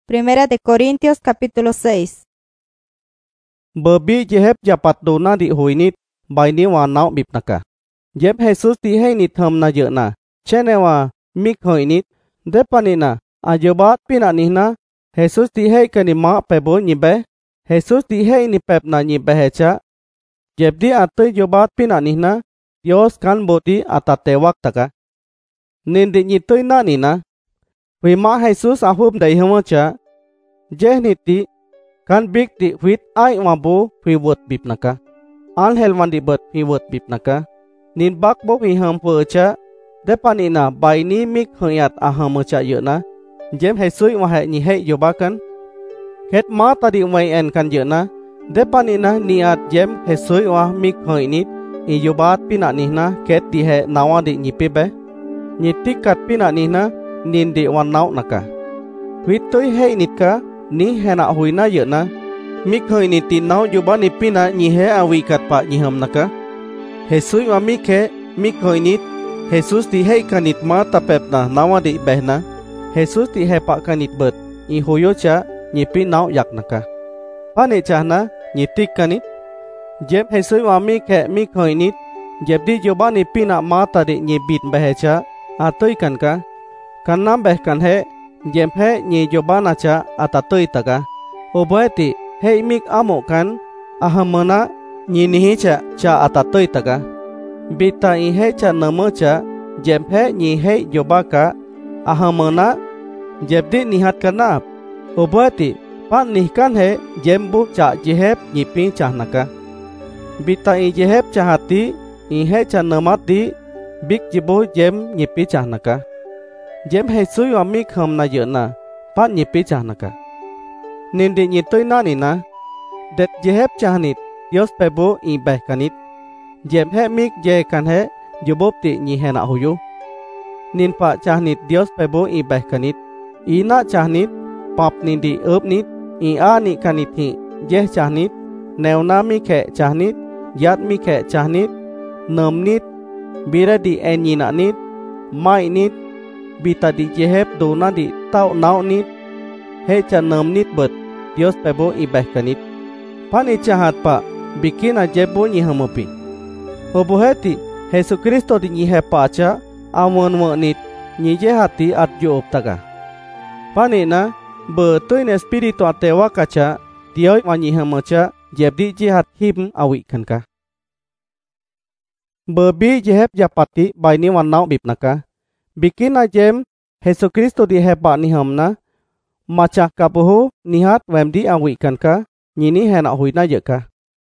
Primera de Corintios capítulo 6. Berbi jehep japat dona di huinit baini wanau bipnaka. Jep Jesus di heinit ham na jena. Chenewa mik huinit depanina ajobat pinanihna Jesus di hei kanima pebo nyibe. Jesus di hei ni pep na nyibe hecha. Jep di ate jobat pinanihna Dios kan boti atatewak taka. Nindi nyitoi na nina. Wima Jesus ahum dai hamacha. Jeh niti kan big di wit ai mabu wiwot bipnaka. Al helman di bet wiwot bipnaka. Nin bak bo wi ham percha. Depanina baini mik hoyat ahamacha yena. Jem Jesus wahai ni hei jobakan. Ket ma tadi umai en kan yena. Depanina niat jem Jesus wah mik hoinit. I jobat pinanihna ket di he nawa di nyipibe. Nyitikat pinanihna nin di wanau naka. Witoi hei nitka ni hena huina yena. Mik hoi ni tinau juba ni pina ni he awikat pa nyiham naka. Jesus wa mik hoi nit. Jesus di hei kanit ma tapep na nawa di behna. Jesus di he pa kanit bet. I hoyo cha nyipi nau yak naka. Pane chahna nyitik kanit. Jeb Jesus wa mik hoi nit. Jeb di juba ni pina ma tadi nyibit behecha. Atoi kan ka. Kanam beh kan he. Jem he nyi jobana cha atatoi taka. Obaeti hei mik amo kan ahamana nyi nihi cha atatoi taka. Bita i he cha nama cha jem he nyi hei jobaka ahamana jebdi nihat kanap. Obaeti pan nihkan he jem bu cha jehep nyipi cha naka. Bita i jehep cha hati i he cha namati bik jibo jem nyipi cha naka. Jem Jesus wa mik ham na yena pat nyipi cha naka. Nindi nyitoi na nina. Det jehep chahnit Dios pebo i beh kanit. Jem he mik je kan he jobob ti nyi hena huyu. Nin pa chahnit Dios pebo i beh kanit. I na chahnit pap nindi up nit. I a ni kanit hi jeh chahnit. Neo na mi khe chahnit. Yat mi khe chahnit. Nam nit. Bira di en nyina nit. Mai nit. Bita di jehep dona di tau nau nit. He cha nam nit bet Dios pebo i beh kanit. Pan i chahat pa bikin a jebo nyi hamopi. Oboheti Jesus Kristo di nyi he pa cha awan nit nyi je hati at jo optaga. Panina betoi espiritu atewa kacha Dios wa nyi hamacha jebdi jihat him awi kanka. Berbi jehep japati baini wanau bipnaka. Bikin a jem Jesus Kristo di hepa ni hamna. Macah kapuhu nihat wemdi awi kanka. Nyini hena huina yeka.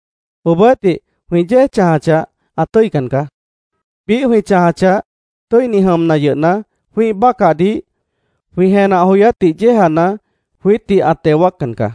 Ubati huije chahacha atoi kanka. Bi hui chahacha toi ni hamna yena. Hui bakadi. Hui hena huya ti jehana. Hui ti atewak kanka.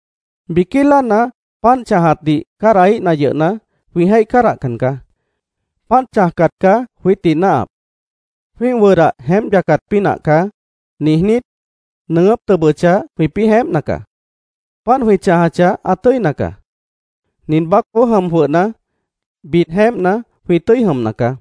Bikila na pan chahat di karai na yena. Hui hai karak kanka. Pan chahkat ka hui ti naap. Hui wera hem jakat pinak ka. Nihnit. Nengap terbaca hui pi hem naka. Pan hui chahacha atoi naka. Nin bak po ham huat na. Bit hem na hui toi ham naka.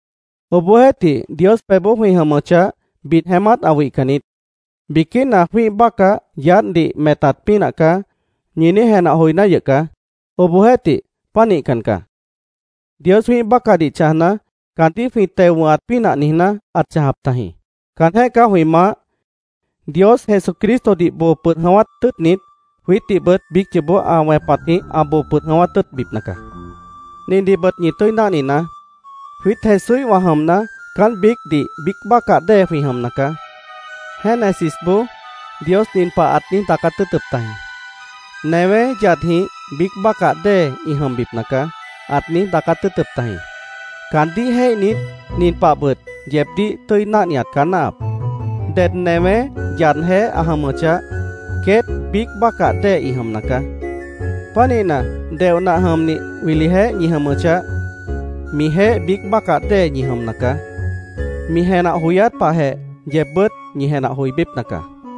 Oboheti Dios pebo hui hamacha bit hemat awi kanit. Bikin na hui baka yat di metat pinaka. Nyini hena hui na yeka. Oboheti panik kanka. Dios hui baka di chahna. Kanti hui tewat pinak nihna at chahap tahi. Kan he ka hui ma. Dios Jesus Kristo di bo put hawat tut nit. Hui ti bet bik jebo awe pati abo put hawat tut bip naka. Nin di bet nyitoi na nina. Hui tesui waham na kan bik di bik baka de hui ham naka. Hen asis bo Dios nin pa at nin takat tutup tahi. Newe jadhi bik baka de i ham bip naka. At nin takat tutup tahi. Kandi hei nit nin pa bet jebdi toi na niat kanap. Det neme jan he ahamacha ket bik baka de i ham naka. Panina deo na ham ni wili he nyi hamacha. Mi he bik baka de nyi ham naka. Mi he na huyat pa he jebet nyi he na huy bip naka.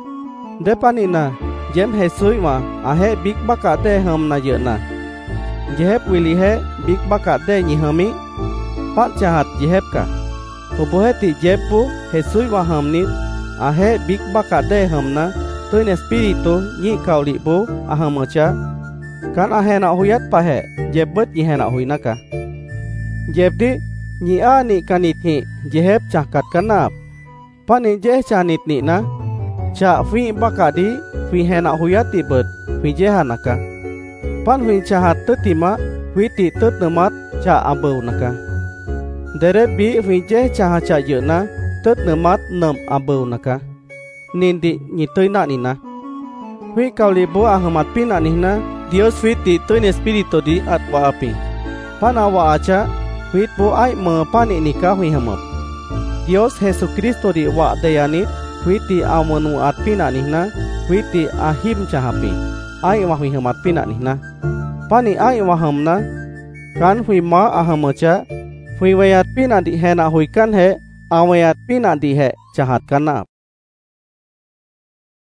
De panina jem he sui ma ahe bik baka de ham na yena. Jehep wili he bik baka de nyi hami. Pat chahat jehep ka. Oboheti jepu he sui wa ham nit. Ahe bik baka de hamna Tuin espiritu nyi kau libu ahamacha. Kan ahena huyat pahe jebet yihena huinaka. Jebdi nyi ani kanit hi jehep cahkat kanap. Pani jeh canit ni na. Ca fi bakadi fi hena huyat tibet fi jehanaka. Pan fi cahat tetima fi ti tetnemat ca ambau naka. Dere bi fi jeh caha ca yena tetnemat nem ambau naka. Nindi nyi toina nina. Fi kau libu ahamat pina nihna. Dios fi ti toin espiritu di at wa api. Pana wa aca fi bu ai me pani nika fi hamap. Dios Yesus Kristo di wa dayanit fi ti amanu at pina nihna fi ti ahim cahapi. Ai wa fi hamat pina nihna. Pani ai wa hamna kan fi ma ahamacha fi wayat pina di hena huikan he awayat pina di he cahat kanap.